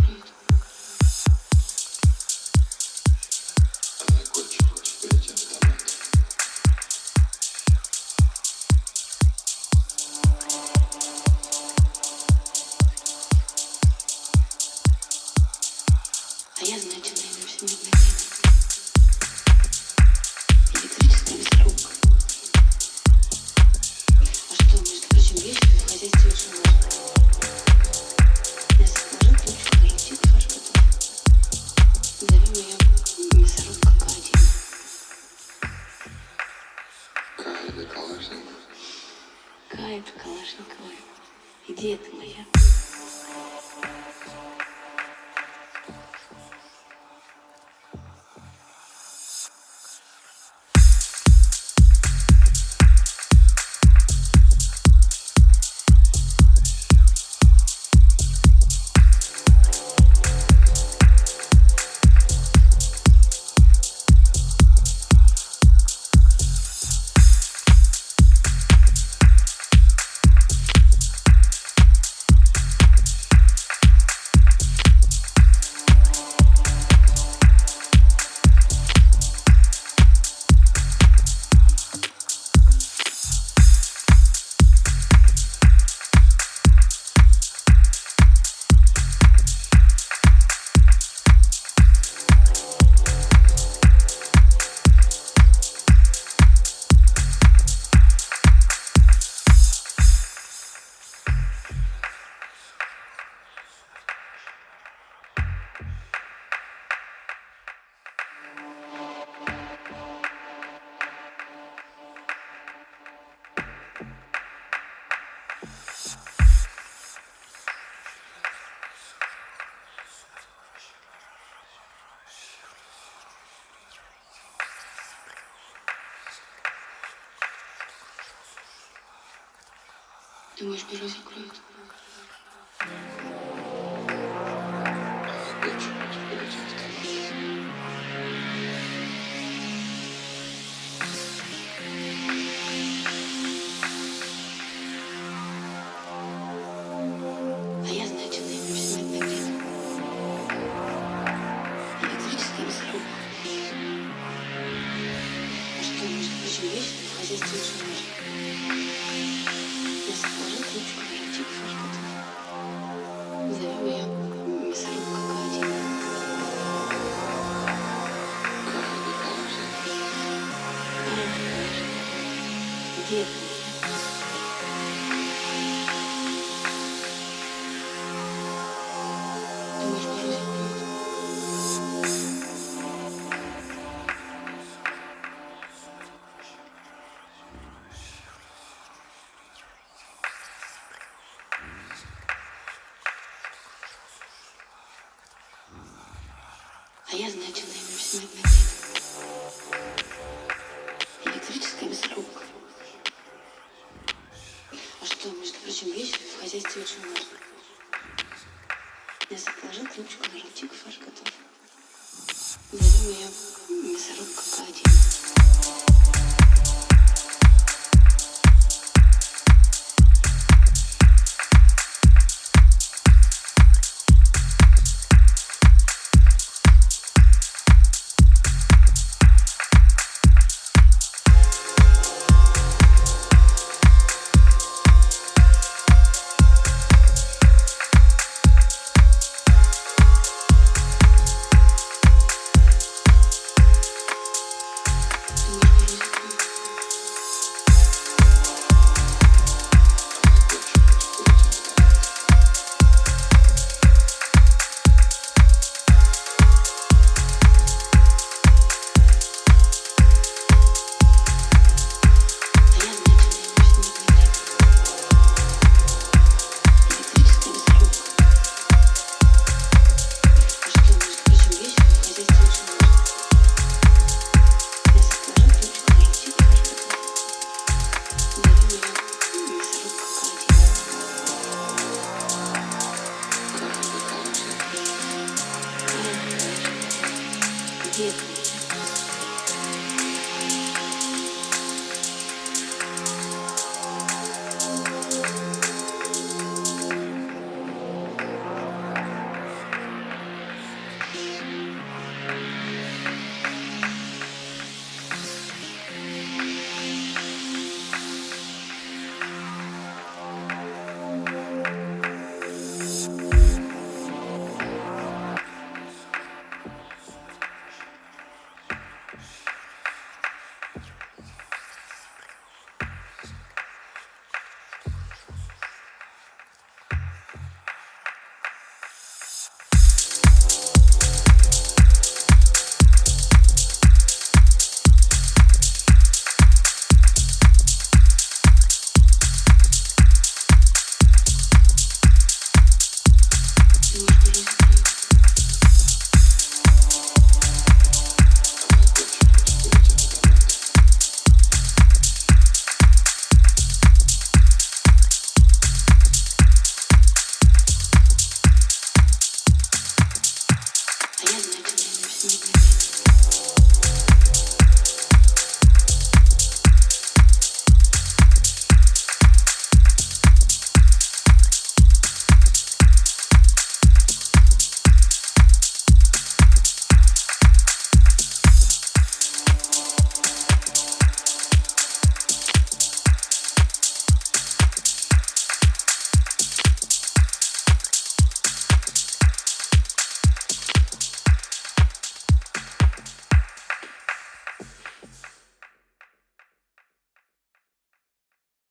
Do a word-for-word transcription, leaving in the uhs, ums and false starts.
закроет. А закончилось пять автоматов. А я, значит, найду всемирный день. Электрическая мясорубка. А что, между прочим, вещь в хозяйстве очень важна. Мясо положил, ключик, ротик, фарш готов. Зовем ее мясорубка К один. К это Калашников. К это Калашникова. Идея-то моя. Думаешь, бюро закроют? А закончилось пять автоматов. А я, значит, найду всемирный день. Электрическая мясорубка. А что, между прочим, вещь в хозяйстве очень важна. Мясо положил, ключик, ротик, фарш готов. Зовем ее мясорубка К один. К это Калашников. А это Калашникова. Идея-то моя. Думаешь, бюро закроют? А я, значит, найду всемирный день. Электрическая мясорубка. А что, между прочим, вещь в хозяйстве очень важна. Мясо положил, ключик, ротик, фарш готов. Зовем ее мясорубка К один. Ты можешь пожалуйста, а я знаю, что я не все не